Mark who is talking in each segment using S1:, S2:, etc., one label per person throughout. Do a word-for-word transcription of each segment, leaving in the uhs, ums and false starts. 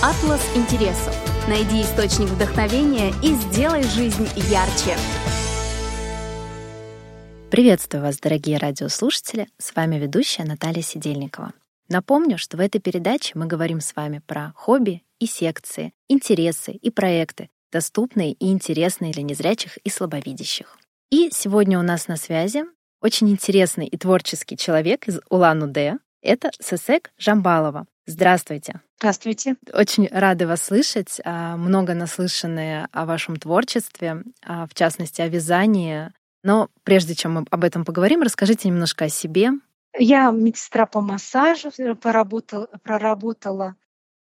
S1: Атлас интересов. Найди источник вдохновения и сделай жизнь ярче.
S2: Приветствую вас, дорогие радиослушатели! С вами ведущая Наталья Сидельникова. Напомню, что в этой передаче мы говорим с вами про хобби и секции, интересы и проекты, доступные и интересные для незрячих и слабовидящих. И сегодня у нас на связи очень интересный и творческий человек из Улан-Удэ. Это Сесек Жамбалова. Здравствуйте.
S3: Здравствуйте.
S2: Очень рады вас слышать. Много наслышаны о вашем творчестве, в частности, о вязании. Но прежде чем мы об этом поговорим, расскажите немножко о себе.
S3: Я медсестра по массажу, поработала, проработала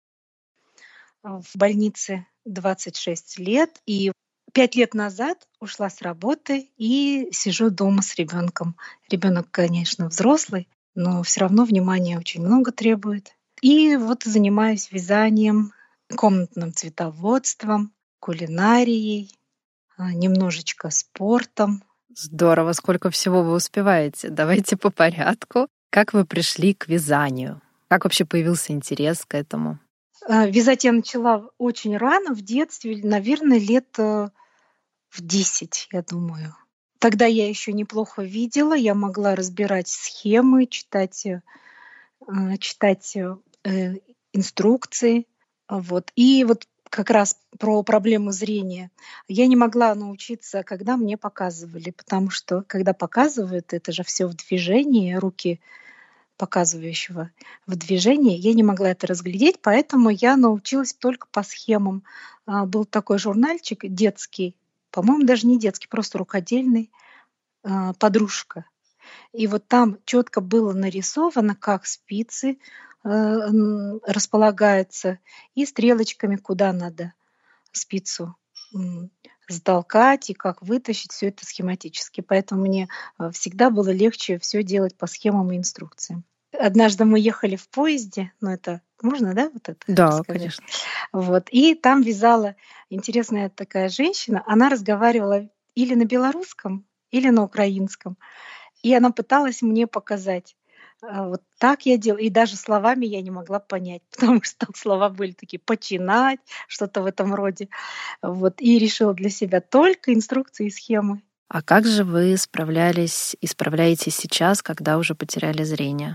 S3: в больнице двадцать шесть лет. И пять лет назад ушла с работы и сижу дома с ребенком. Ребенок, конечно, взрослый, но все равно внимания очень много требует. И вот занимаюсь вязанием, комнатным цветоводством, кулинарией, немножечко спортом.
S2: Здорово, сколько всего вы успеваете. Давайте по порядку. Как вы пришли к вязанию? Как вообще появился интерес к этому?
S3: Вязать я начала очень рано, в детстве, наверное, лет в десять, я думаю. Тогда я еще неплохо видела, я могла разбирать схемы, читать, читать инструкции. Вот. И вот как раз про проблему зрения. Я не могла научиться, когда мне показывали, потому что когда показывают, это же все в движении, руки показывающего в движении, я не могла это разглядеть, поэтому я научилась только по схемам. Был такой журнальчик детский, по-моему, даже не детский, просто рукодельный, «Подружка». И вот там четко было нарисовано, как спицы располагаются и стрелочками, куда надо спицу затолкать и как вытащить, все это схематически. Поэтому мне всегда было легче все делать по схемам и инструкциям. Однажды мы ехали в поезде, ну это можно, да, вот это?
S2: Да,
S3: рассказать?
S2: конечно.
S3: Вот, и там вязала интересная такая женщина, она разговаривала или на белорусском, или на украинском, и она пыталась мне показать. Вот так я делала, и даже словами я не могла понять, потому что там слова были такие «починать», что-то в этом роде. Вот, и решила для себя только инструкции и схемы.
S2: А как же вы справлялись и справляетесь сейчас, когда уже потеряли зрение?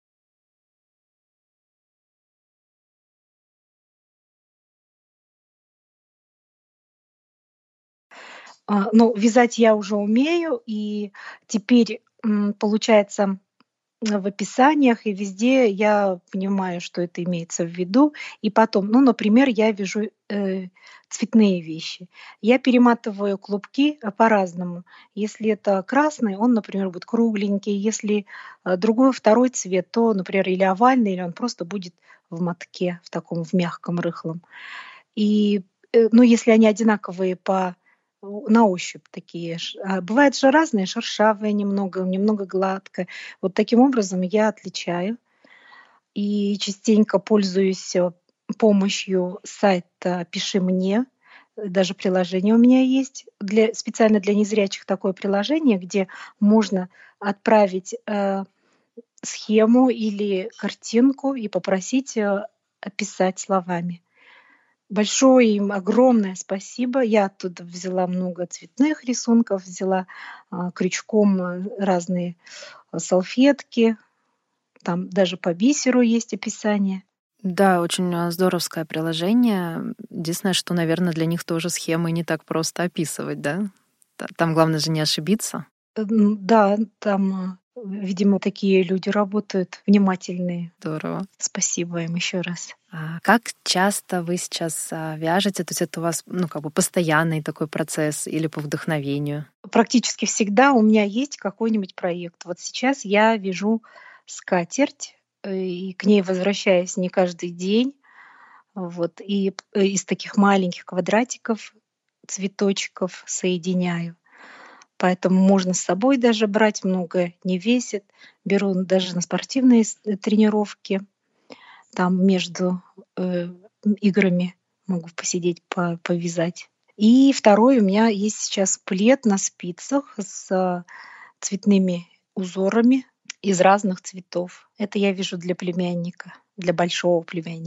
S3: Ну, вязать я уже умею, и теперь, получается, в описаниях и везде я понимаю, что это имеется в виду. И потом, ну, например, я вяжу э, цветные вещи. Я перематываю клубки по-разному. Если это красный, он, например, будет кругленький. Если э, другой, второй цвет, то, например, или овальный, или он просто будет в мотке, в таком, в мягком, рыхлом. И, э, ну, если они одинаковые по на ощупь такие. А бывает же разные, шершавые немного, немного гладкое. Вот таким образом я отличаю. И частенько пользуюсь помощью сайта «Пиши мне». Даже приложение у меня есть. Для, специально для незрячих такое приложение, где можно отправить э, схему или картинку и попросить э, описать словами. Большое им огромное спасибо. Я оттуда взяла много цветных рисунков, взяла а, крючком разные салфетки. Там даже по бисеру есть описание.
S2: Да, очень здоровское приложение. Единственное, что, наверное, для них тоже схемы не так просто описывать, да? Там главное же не ошибиться.
S3: Да, там, видимо, такие люди работают, внимательные.
S2: Здорово.
S3: Спасибо им еще раз.
S2: А как часто вы сейчас вяжете? То есть это у вас, ну, как бы постоянный такой процесс или по вдохновению?
S3: Практически всегда у меня есть какой-нибудь проект. Вот сейчас я вяжу скатерть, и к ней возвращаюсь не каждый день. Вот, и из таких маленьких квадратиков, цветочков соединяю. Поэтому можно с собой даже брать, много не весит. Беру даже на спортивные тренировки. Там между э, играми могу посидеть, по- повязать. И второй у меня есть сейчас плед на спицах с цветными узорами из разных цветов. Это я вяжу для племянника, для большого племянника.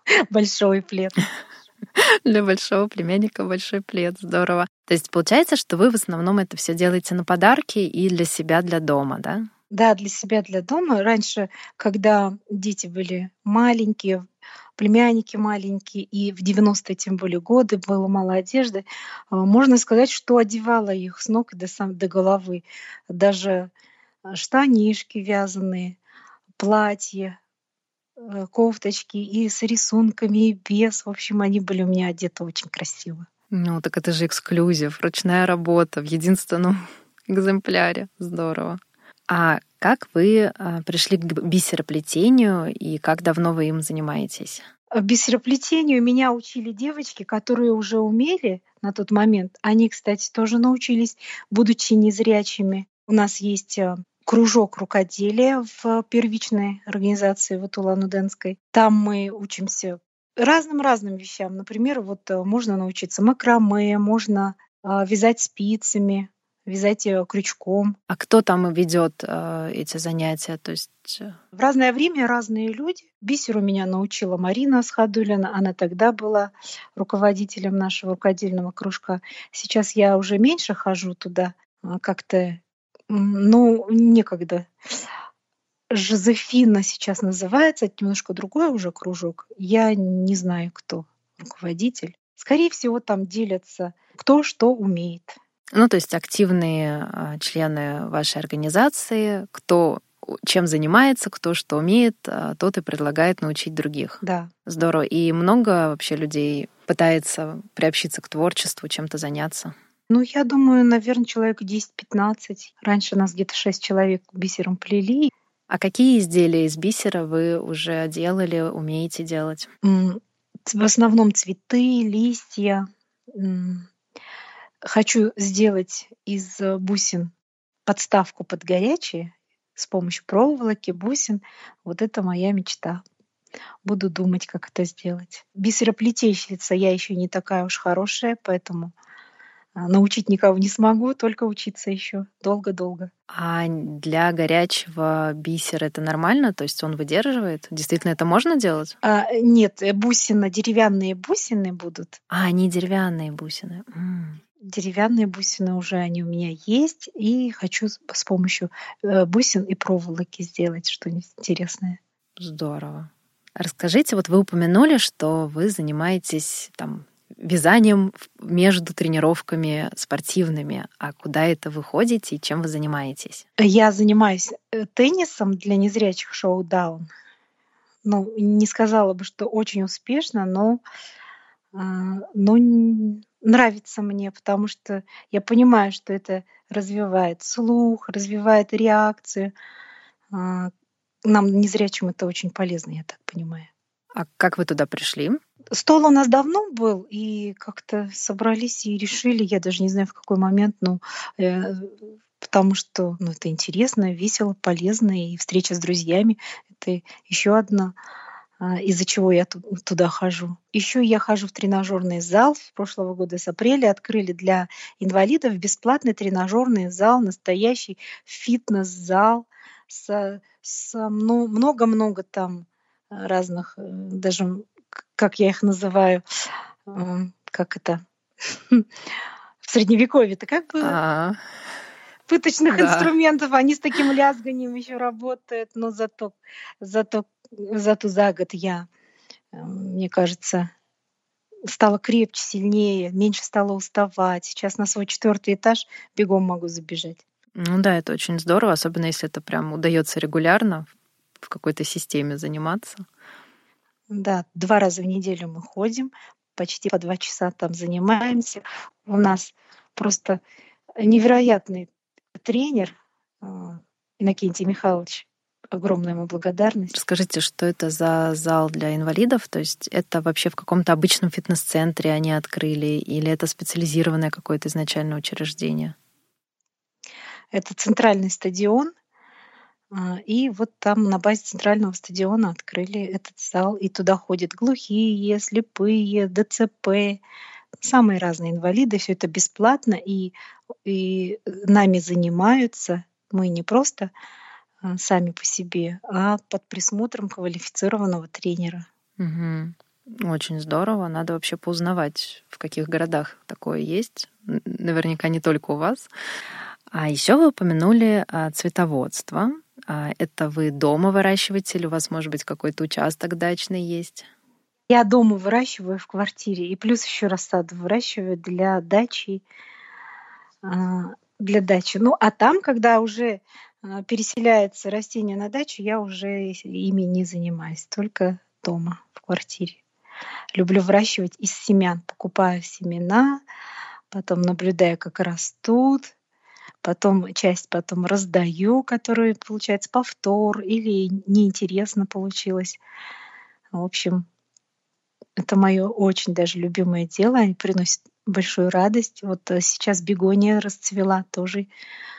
S3: Большой плед.
S2: Для большого племянника большой плед. Здорово. То есть получается, что вы в основном это все делаете на подарки и для себя, для дома, да?
S3: Да, для себя, для дома. Раньше, когда дети были маленькие, племянники маленькие, и в девяностые, тем более, годы было мало одежды, а, можно сказать, что одевала их с ног до, сам, до головы. Даже а, штанишки вязаные, платья, э, кофточки и с рисунками, и без. В общем, они были у меня одеты очень красиво.
S2: Ну, так это же эксклюзив, ручная работа в единственном экземпляре. Здорово. А как вы а, пришли к бисероплетению и как давно вы им занимаетесь?
S3: А бисероплетению меня учили девочки, которые уже умели на тот момент. Они, кстати, тоже научились, будучи незрячими. У нас есть а, кружок рукоделия в первичной организации вот Улан-Удэнской. Там мы учимся разным-разным вещам. Например, вот а, можно научиться макраме, можно а, вязать спицами, вязать э, крючком.
S2: А кто там ведет э, эти занятия? То есть э,
S3: В разное время разные люди. Бисеру меня научила Марина Асхадулина. Она тогда была руководителем нашего рукодельного кружка. Сейчас я уже меньше хожу туда. а, Как-то, м, ну, некогда. Жозефина сейчас называется. Это немножко другой уже кружок. Я не знаю, кто руководитель. Скорее всего, там делятся, кто что умеет.
S2: ну, то есть активные а, члены вашей организации, кто чем занимается, кто что умеет, а, тот и предлагает научить других.
S3: Да.
S2: Здорово. И много вообще людей пытается приобщиться к творчеству, чем-то заняться.
S3: Ну, я думаю, наверное, человек десять-пятнадцать. Раньше нас где-то шесть человек бисером плели.
S2: А какие изделия из бисера вы уже делали, умеете делать?
S3: М, ц- В основном цветы, листья. М, Хочу сделать из э, бусин подставку под горячие с помощью проволоки, бусин. Вот это моя мечта. Буду думать, как это сделать. Бисероплетельщица я еще не такая уж хорошая, поэтому а, научить никого не смогу, только учиться еще долго-долго.
S2: А для горячего бисера это нормально? То есть он выдерживает? Действительно, это можно делать?
S3: А, нет, э, бусина, деревянные бусины будут.
S2: А, они деревянные бусины. М,
S3: Деревянные бусины уже они у меня есть, и хочу с с помощью э, бусин и проволоки сделать что-нибудь интересное.
S2: Здорово. Расскажите, вот вы упомянули, что вы занимаетесь там вязанием в- между тренировками спортивными. А куда это вы ходите и чем вы занимаетесь?
S3: Я занимаюсь э, теннисом для незрячих шоу-даун. Ну, не сказала бы, что очень успешно, но, а, но н- нравится мне, потому что я понимаю, что это развивает слух, развивает реакцию. А, Нам, незрячим, это очень полезно, я так понимаю.
S2: А как вы туда пришли?
S3: Стол у нас давно был, и как-то собрались и решили, я даже не знаю в какой момент, ну, э, потому что ну, это интересно, весело, полезно, и встреча с друзьями — это еще одна, а, из-за чего я ту- туда хожу. Еще я хожу в тренажерный зал. С прошлого года, с апреля, открыли для инвалидов бесплатный тренажерный зал, настоящий фитнес-зал с, с мно- много-много там э, разных, э, даже к- как я их называю, м, как это, в средневековье-то как было?
S2: А,
S3: Пыточных
S2: да.
S3: инструментов, они с таким лязганием еще работают, но зато, зато, зато за год я, э, мне кажется, стала крепче, сильнее, меньше стала уставать. Сейчас на свой четвертый этаж бегом могу забежать.
S2: Ну да, это очень здорово, особенно если это прям удается регулярно в какой-то системе заниматься.
S3: Да, два раза в неделю мы ходим, почти по два часа там занимаемся. У нас просто невероятный тренер а, Иннокентий Михайлович. Огромная ему благодарность.
S2: Расскажите, что это за зал для инвалидов? То есть это вообще в каком-то обычном фитнес-центре они открыли или это специализированное какое-то изначальное учреждение?
S3: Это центральный стадион, а, и вот там на базе центрального стадиона открыли этот зал, и туда ходят глухие, слепые, ДЦП, самые разные инвалиды. Все это бесплатно, и, и нами занимаются. Мы не просто а, сами по себе, а под присмотром квалифицированного тренера.
S2: Мгм. Очень здорово. Надо вообще поузнавать, в каких городах такое есть. Н- Наверняка не только у вас. А еще вы упомянули а, цветоводство. А, это вы дома выращиваете или у вас, может быть, какой-то участок дачный есть?
S3: Я дома выращиваю в квартире, и плюс еще рассаду выращиваю для дачи, а, для дачи. Ну, а там, когда уже а, переселяется растение на дачу, я уже ими не занимаюсь, только дома, в квартире. Люблю выращивать из семян. Покупаю семена, потом наблюдаю, как растут, потом часть потом раздаю, которые, получается, повтор или неинтересно получилось. В общем, это мое очень даже любимое дело. Они приносят большую радость. Вот э, сейчас бегония расцвела, тоже,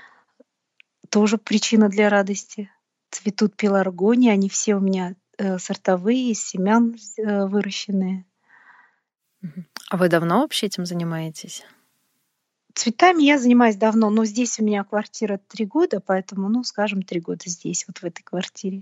S3: тоже причина для радости. Цветут пеларгонии, они все у меня э, сортовые, из семян э, выращенные.
S2: Мгм. А вы давно вообще этим занимаетесь?
S3: Цветами я занимаюсь давно, но здесь у меня квартира три года, поэтому, ну, скажем, три года здесь, вот в этой квартире.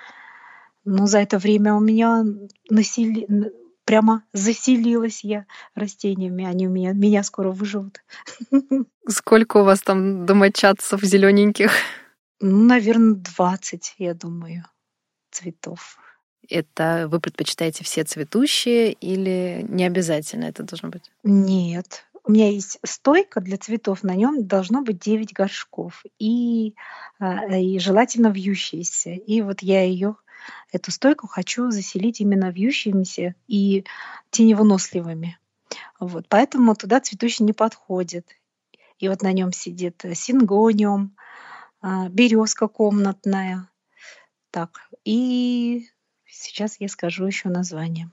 S3: Но за это время у меня насели... н- прямо заселилась я растениями. Они у меня, меня скоро выживут.
S2: Сколько у вас там домочадцев зелененьких?
S3: Ну, наверное, двадцать, я думаю, цветов.
S2: Это вы предпочитаете все цветущие или не обязательно это должно быть?
S3: Нет. У меня есть стойка для цветов, на нем должно быть девять горшков. И, а, и желательно вьющиеся. И вот я ее, эту стойку хочу заселить именно вьющимися и теневыносливыми. Вот. Поэтому туда цветущий не подходит. И вот на нем сидит э, сингониум, березка комнатная. Так, и сейчас я скажу еще название.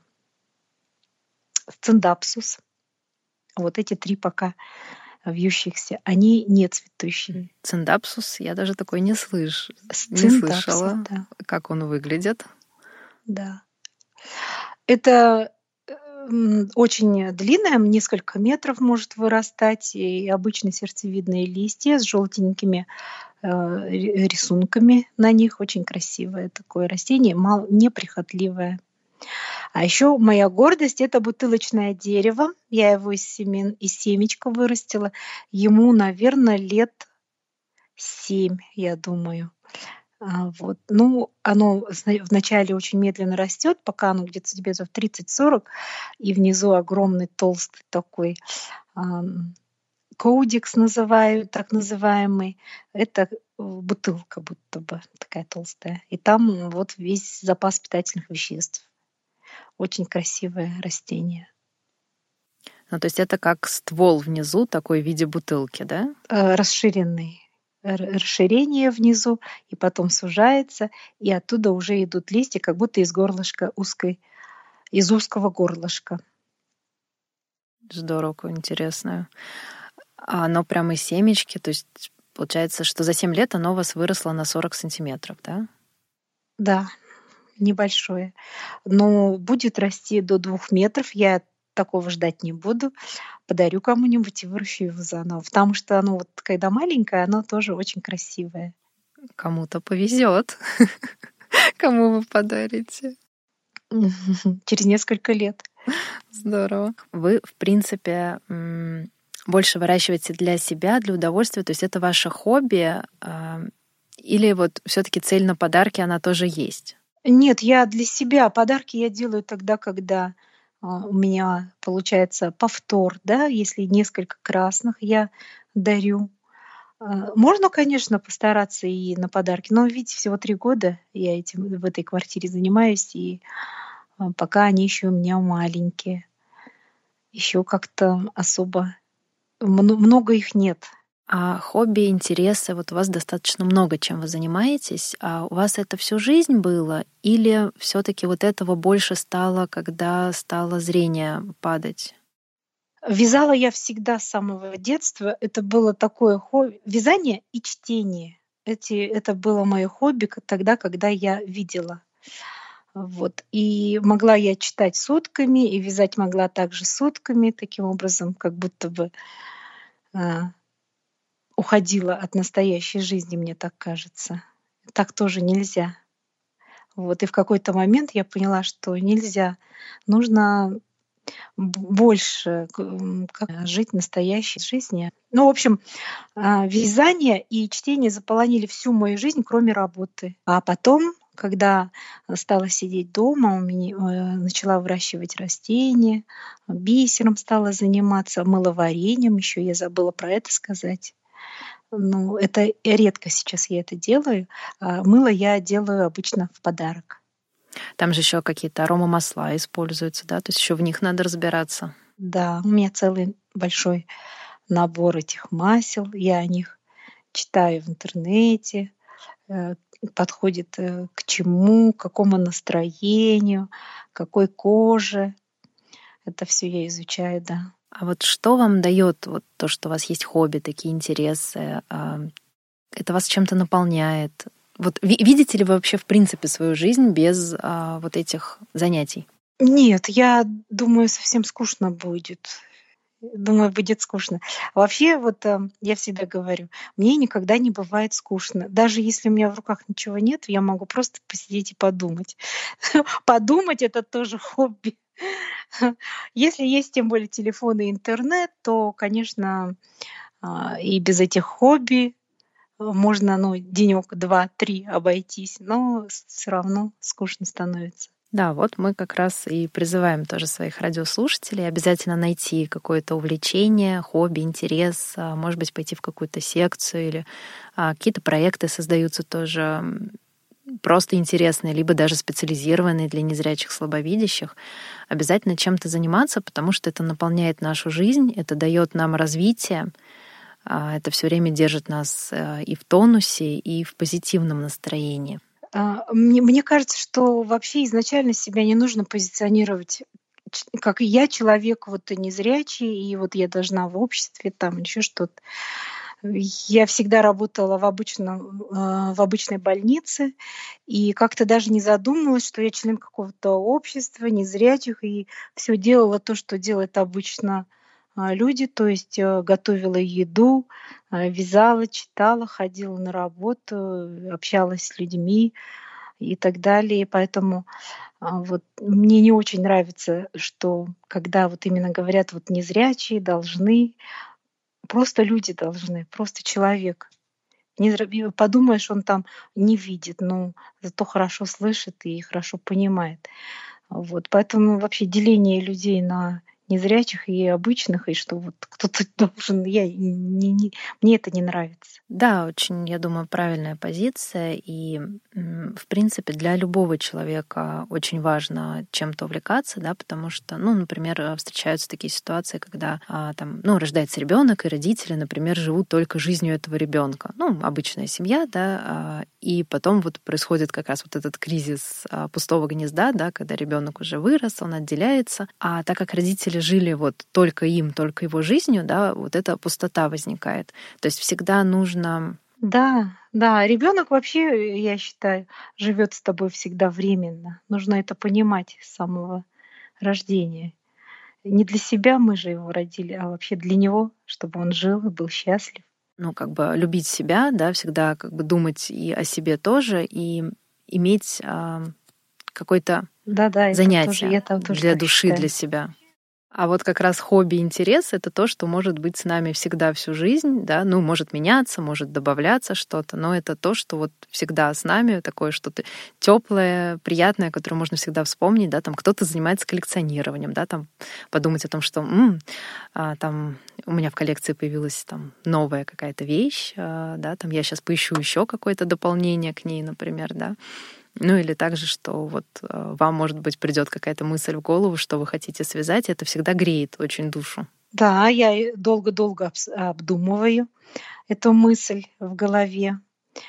S3: Сциндапсус. Вот эти три пока вьющихся, они не цветущие.
S2: Циндапсус, я даже такой не слыш... не
S3: Сциндапсус,
S2: слышала,
S3: да,
S2: как он выглядит.
S3: да. Это м, очень длинная, несколько метров может вырастать, и обычно сердцевидные листья с желтенькими э, ри- рисунками на них. Очень красивое такое растение, мал, неприхотливое. А еще моя гордость — это бутылочное дерево. Я его из семен, из семечка вырастила. Ему, наверное, лет семь, я думаю. А, вот. Ну, оно зна- вначале очень медленно растет, пока оно где-то сантиметров тридцать-сорок, и внизу огромный толстый такой ам, коудикс называют, так называемый. Это э, бутылка будто бы такая толстая. И там вот весь запас питательных веществ. Очень красивое растение.
S2: Ну, то есть это как ствол внизу, такой в виде бутылки, да?
S3: Э, расширенный. Р- расширение внизу, и потом сужается, и оттуда уже идут листья, как будто из горлышка узкой, из узкого горлышка.
S2: Здорово, какое интересное. А оно прямо из семечки, то есть получается, что за семь лет оно у вас выросло на сорок сантиметров, да?
S3: Да, небольшое. Но будет расти до двух метров. Я такого ждать не буду. Подарю кому-нибудь и выращу его заново. Потому что оно вот, когда маленькое, оно тоже очень красивое.
S2: Кому-то повезет, кому вы подарите.
S3: Через несколько лет.
S2: Здорово. Вы, в принципе, м, больше выращиваете для себя, для удовольствия, то есть это ваше хобби, а, или вот все-таки цель на подарки, она тоже есть?
S3: Нет, я для себя подарки я делаю тогда, когда а, у меня получается повтор, да, если несколько красных я дарю. А, Можно, конечно, постараться и на подарки, но ведь всего три года я этим в этой квартире занимаюсь, и а, пока они еще у меня маленькие, еще как-то особо мно- много их нет.
S2: А хобби, интересы, вот у вас достаточно много чем вы занимаетесь, а у вас это всю жизнь было, или все-таки вот этого больше стало, когда стало зрение падать?
S3: Вязала я всегда с самого детства. Это было такое хобби. Вязание и чтение. Эти, это было мое хобби к- тогда, когда я видела. Вот. И могла я читать сутками, и вязать могла также сутками, таким образом, как будто бы а, уходила от настоящей жизни, мне так кажется. Так тоже нельзя. Вот, и в какой-то момент я поняла, что нельзя, нужно б больше к м, как жить настоящей жизнью. Ну, в общем, а, вязание и чтение заполонили всю мою жизнь, кроме работы. А потом, когда стала сидеть дома, у меня э, начала выращивать растения, бисером стала заниматься, мыловарением еще, я забыла про это сказать. Ну, это редко сейчас я это делаю. А мыло я делаю обычно в подарок.
S2: Там же еще какие-то аромамасла используются, да? То есть еще в них надо разбираться.
S3: Да, у меня целый большой набор этих масел. Я о них читаю в интернете, э, подходит э, к чему, к какому настроению, какой коже. Это все я изучаю, да.
S2: А вот что вам дает вот то, что у вас есть хобби, такие интересы? а, Это вас чем-то наполняет? Вот ви- видите ли вы вообще в принципе свою жизнь без а, вот этих занятий?
S3: Нет, я думаю, совсем скучно будет. Думаю, будет скучно. А вообще, вот э, я всегда говорю, мне никогда не бывает скучно. Даже если у меня в руках ничего нет, я могу просто посидеть и подумать. Подумать это тоже хобби. Если есть тем более телефон и интернет, то, конечно, а, и без этих хобби э, можно, ну, денек, два, три обойтись, но все равно скучно становится.
S2: Да, вот мы как раз и призываем тоже своих радиослушателей обязательно найти какое-то увлечение, хобби, интерес, а, может быть, пойти в какую-то секцию или а, какие-то проекты создаются тоже м, просто интересные, либо даже специализированные для незрячих, слабовидящих. Обязательно чем-то заниматься, потому что это наполняет нашу жизнь, это дает нам развитие, а, это все время держит нас э, и в тонусе, и в позитивном настроении.
S3: А, Мне, мне кажется, что вообще изначально себя не нужно позиционировать, ч- как я человек вот незрячий, и вот я должна в обществе там или еще что-то. Я всегда работала в обычном, а, в обычной больнице, и как-то даже не задумывалась, что я член какого-то общества незрячих, и все делала то, что делают обычно а, люди, то есть э, готовила еду, а, вязала, читала, ходила на работу, э, общалась с людьми и так далее. Поэтому а, вот мне не очень нравится, что когда вот именно говорят вот незрячие должны, просто люди должны, просто человек. Не зра- и подумаешь, он там не видит, но зато хорошо слышит и хорошо понимает. Вот, поэтому вообще деление людей на незрячих и обычных, и что вот кто-то должен, я не, не- мне это не нравится.
S2: Да, очень, я думаю, правильная позиция. И, м, в принципе, для любого человека очень важно чем-то увлекаться, да, потому что, ну, например, э, встречаются такие ситуации, когда а, там, ну, рождается ребенок, и родители, например, живут только жизнью этого ребенка. Ну, обычная семья, да, а, и потом вот происходит как раз вот этот кризис а, пустого гнезда, да, когда ребенок уже вырос, он отделяется, а так как родители жили вот только им, только его жизнью, да, вот эта пустота возникает. То есть всегда нужно.
S3: Да, да, ребенок вообще, я считаю, живет с тобой всегда временно. Нужно это понимать с самого рождения. Не для себя мы же его родили, а вообще для него, чтобы он жил и был счастлив.
S2: Ну, как бы любить себя, да, всегда как бы думать и о себе тоже, и иметь а, какое-то
S3: Да-да, это тоже,
S2: занятие
S3: я там тоже
S2: для
S3: так
S2: души, для
S3: считаю.
S2: себя. А вот как раз хобби и интерес — это то, что может быть с нами всегда всю жизнь, да, ну, может меняться, может добавляться что-то, но это то, что вот всегда с нами, такое что-то теплое, приятное, которое можно всегда вспомнить, да, там кто-то занимается коллекционированием, да, там подумать о том, что м, а, там у меня в коллекции появилась там новая какая-то вещь, а, да, там я сейчас поищу еще какое-то дополнение к ней, например, да. Ну или также, что вот э, вам, может быть, придет какая-то мысль в голову, что вы хотите связать, и это всегда греет очень душу.
S3: Да, я и долго-долго обс- обдумываю эту мысль в голове,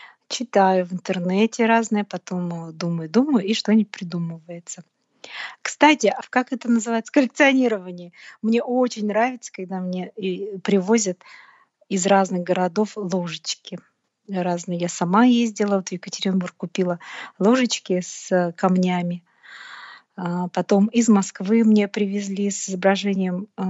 S3: читаю в интернете разное, потом э, думаю, думаю, и что-нибудь придумывается. Кстати, а как это называется? Коллекционирование. Мне очень нравится, когда мне и привозят из разных городов ложечки разные. Я сама ездила вот в Екатеринбург, купила ложечки с э, камнями. А, Потом из Москвы мне привезли с изображением э,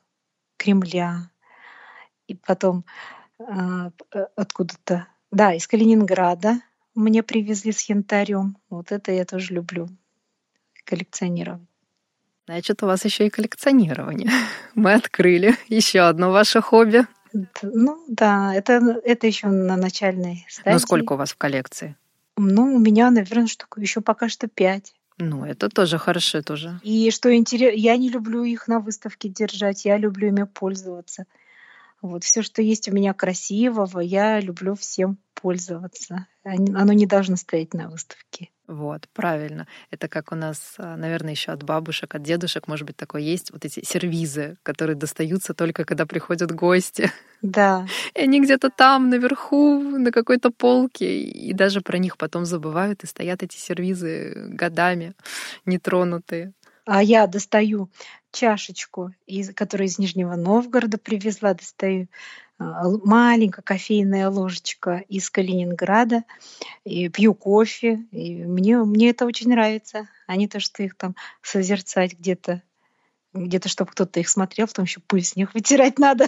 S3: Кремля. И потом а, п- э, откуда-то, да, из Калининграда мне привезли с янтарем. Вот это я тоже люблю коллекционировать.
S2: Значит, у вас еще и коллекционирование. Мы открыли еще одно ваше хобби.
S3: Д- Ну да, это, это еще на начальной
S2: Ну,
S3: стадии.
S2: сколько у вас в коллекции?
S3: Ну, у меня, наверное, штук еще пока что пять.
S2: Ну, это тоже хорошо тоже.
S3: И что интересно, я не люблю их на выставке держать, я люблю ими пользоваться. Вот все, что есть у меня красивого, я люблю всем пользоваться. Они- Оно не должно стоять на выставке.
S2: Вот, правильно. Это как у нас, а, наверное, еще от бабушек, от дедушек, может быть, такое есть. Вот эти сервизы, которые достаются только когда приходят гости.
S3: Да,
S2: И они где-то там, наверху, на какой-то полке. И даже про них потом забывают, и стоят эти сервизы годами нетронутые.
S3: а я достаю чашечку, из, которую из Нижнего Новгорода привезла, достаю а, л- маленькая кофейная ложечка из Калининграда, и пью кофе, и мне, мне это очень нравится, а не то, что их там созерцать где-то, где-то, чтобы кто-то их смотрел, потом еще пыль с них вытирать надо.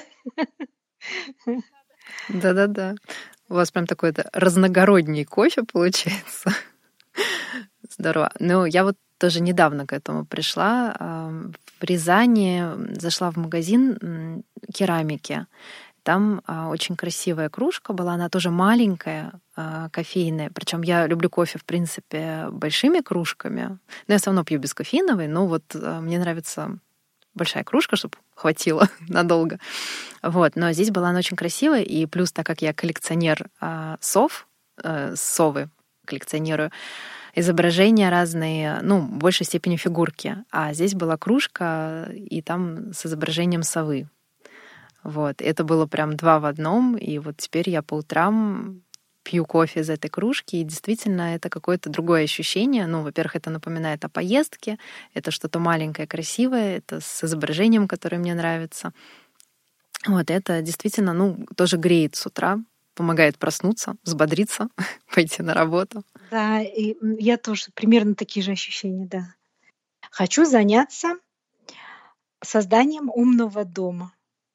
S2: Да-да-да. У вас прям такой это разногородний кофе получается. Здорово. Ну, я вот тоже недавно к этому пришла. Ам, В Рязани зашла в магазин м, керамики. Там а, очень красивая кружка была, она тоже маленькая, а, кофейная. Причем я люблю кофе, в принципе, большими кружками. Но я все равно пью бескофеиновый, но вот а, мне нравится большая кружка, чтобы хватило надолго. Вот. Но здесь была она очень красивая, и плюс, так как я коллекционер а, сов, э, совы коллекционирую, изображения разные, ну, в большей степени фигурки. А здесь была кружка, и там с изображением совы. Вот. Это было прям два в одном, и вот теперь я по утрам пью кофе из этой кружки, и действительно это какое-то другое ощущение. Ну, во-первых, это напоминает о поездке, это что-то маленькое, красивое, это с изображением, которое мне нравится. Вот это действительно, ну, тоже греет с утра, помогает проснуться, взбодриться, пойти на работу.
S3: Да, и м, я тоже примерно такие же ощущения, да. Хочу заняться созданием умного дома.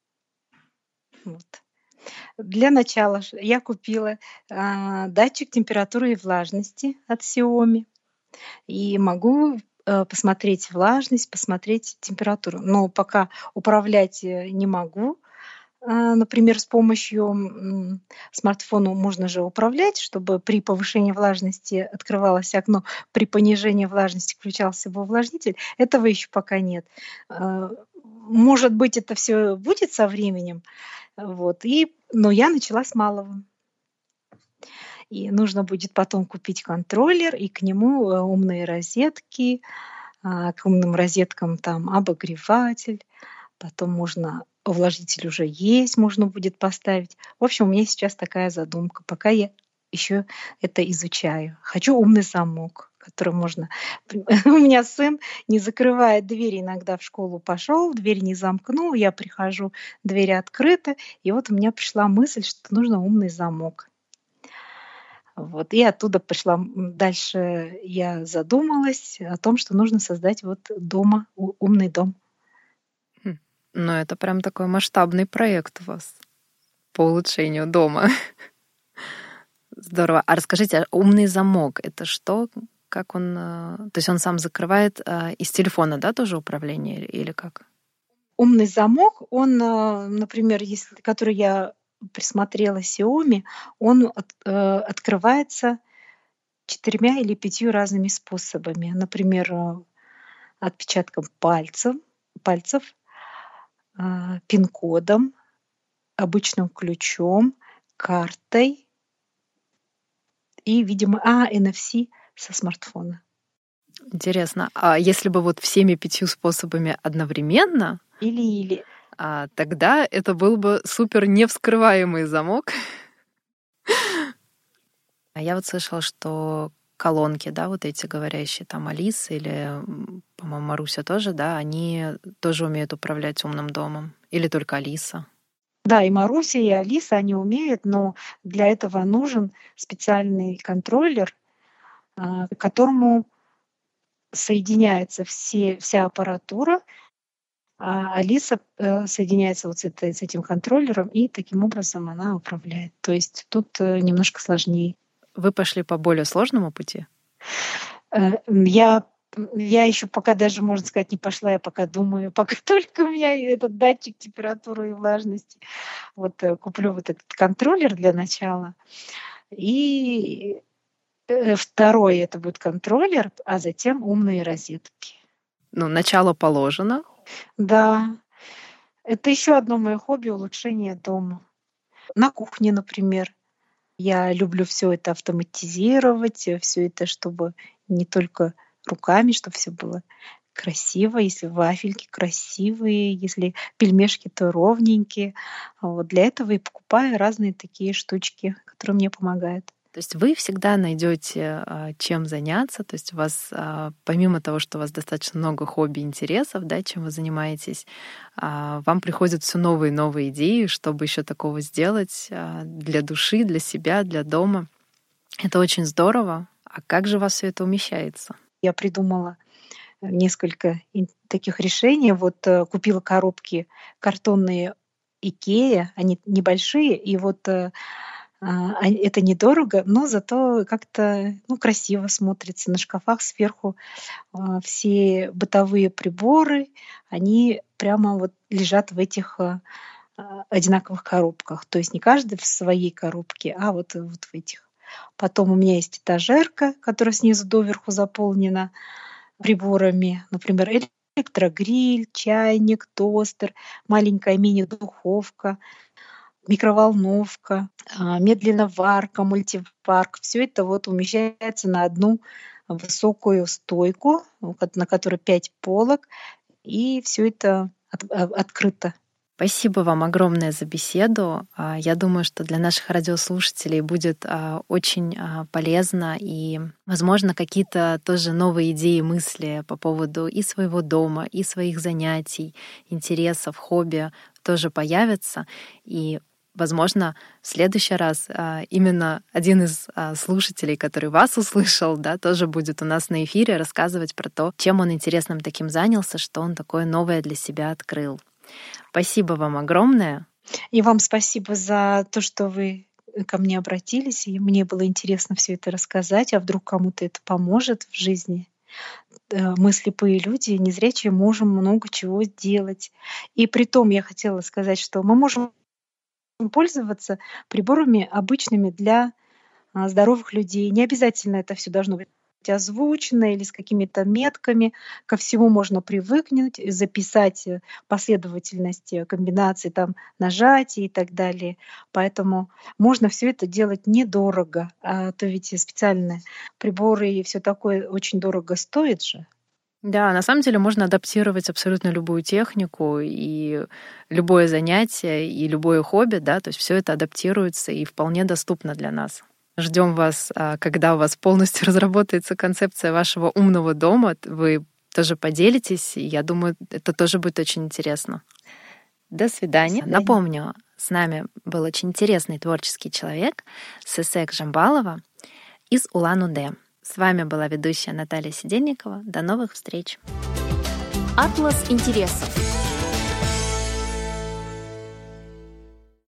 S3: Вот. Для начала ш- я купила а, датчик температуры и влажности от Xiaomi и могу э, посмотреть влажность, посмотреть температуру. Но пока управлять э, не могу. А, Например, с помощью м, смартфона можно же управлять, чтобы при повышении влажности открывалось окно, при понижении влажности включался бы увлажнитель. Этого еще пока нет. А, Может быть, это все будет со временем. Вот. И, но я начала с малого. И нужно будет потом купить контроллер, и к нему э, умные розетки, а, к умным розеткам там обогреватель, потом можно увлажнитель уже есть, можно будет поставить. В общем, у меня сейчас такая задумка, пока я еще это изучаю. Хочу умный замок, который можно... У меня сын не закрывает двери, иногда в школу пошел, дверь не замкнул, я прихожу, дверь открыта, и вот у меня пришла мысль, что нужно умный замок. Вот. И оттуда пошла м, дальше я задумалась о том, что нужно создать вот дома у- умный дом.
S2: Хм. Ну, это прям такой масштабный проект у вас по улучшению дома. Здорово. А расскажите, а умный замок — это что? Как он... э, То есть он сам закрывает э, из телефона, да, тоже управление или или как?
S3: Умный замок, он, э, например, если, который я присмотрела Xiaomi, он от- э, открывается четырьмя или пятью разными способами. Например, э, отпечатком пальцев, пальцев, а, пин-кодом, обычным ключом, картой и, видимо, а, эн эф си со смартфона.
S2: Интересно. А если бы вот всеми пятью способами одновременно,
S3: Или-или.
S2: а, тогда это был бы супер невскрываемый замок. А я вот слышала, что колонки, да, вот эти говорящие, там Алиса или, м, по-моему, Маруся тоже, да, они тоже умеют управлять умным домом. Или только Алиса.
S3: Да, и Маруся, и Алиса, они умеют, но для этого нужен специальный контроллер, а, к которому соединяется все, вся аппаратура, а Алиса э, соединяется вот с, этой- с этим контроллером, и таким образом она управляет. То есть тут э, немножко сложнее.
S2: вы пошли по более сложному пути?
S3: Я, я еще пока даже, можно сказать, не пошла, я пока думаю, пока только у меня этот датчик температуры и влажности. Вот куплю вот этот контроллер для начала. И второй это будет контроллер, а затем умные розетки.
S2: Ну, начало положено.
S3: Да. Это еще одно мое хобби — улучшение дома. На кухне, например. Я люблю все это автоматизировать, все это, чтобы не только руками, чтобы все было красиво. Если вафельки красивые, если пельмешки, то ровненькие. Вот для этого и покупаю разные такие штучки, которые мне помогают.
S2: То есть вы всегда найдете чем заняться, то есть у вас, помимо того, что у вас достаточно много хобби, интересов, да, чем вы занимаетесь, вам приходят все новые и новые идеи, чтобы еще такого сделать для души, для себя, для дома. Это очень здорово. А как же у вас все это умещается?
S3: Я придумала несколько таких решений. Вот купила коробки картонные Икея, они небольшие, и вот это недорого, но зато как-то ну, красиво смотрится. На шкафах сверху все бытовые приборы, они прямо вот лежат в этих одинаковых коробках. То есть не каждый в своей коробке, а вот, вот в этих. Потом у меня есть этажерка, которая снизу доверху заполнена приборами. Например, электрогриль, чайник, тостер, маленькая мини-духовка, микроволновка, медленноварка, мультиварка. Все это вот умещается на одну высокую стойку, на которой пять полок, и все это от, открыто.
S2: Спасибо вам огромное за беседу. Я думаю, что для наших радиослушателей будет очень полезно, и, возможно, какие-то тоже новые идеи, мысли по поводу и своего дома, и своих занятий, интересов, хобби тоже появятся. И, возможно, в следующий раз именно один из слушателей, который вас услышал, да, тоже будет у нас на эфире рассказывать про то, чем он интересным таким занялся, что он такое новое для себя открыл. Спасибо вам огромное.
S3: И вам спасибо за то, что вы ко мне обратились, и мне было интересно все это рассказать, а вдруг кому-то это поможет в жизни. Мы, слепые люди, незрячие, можем много чего сделать. И при том я хотела сказать, что мы можем пользоваться приборами обычными для здоровых людей. Не обязательно это все должно быть озвучено или с какими-то метками. Ко всему можно привыкнуть, записать последовательность комбинаций, там, нажатий и так далее. Поэтому можно все это делать недорого. А то ведь специальные приборы и все такое очень дорого стоит же.
S2: Да, на самом деле можно адаптировать абсолютно любую технику и любое занятие, и любое хобби, да, то есть все это адаптируется и вполне доступно для нас. Ждем вас, когда у вас полностью разработается концепция вашего умного дома. Вы тоже поделитесь, и я думаю, это тоже будет очень интересно. До свидания. До свидания. Напомню, с нами был очень интересный творческий человек Сесек Жамбалова из Улан-Удэ. С вами была ведущая Наталья Сидельникова. До новых встреч.
S1: Атлас интересов.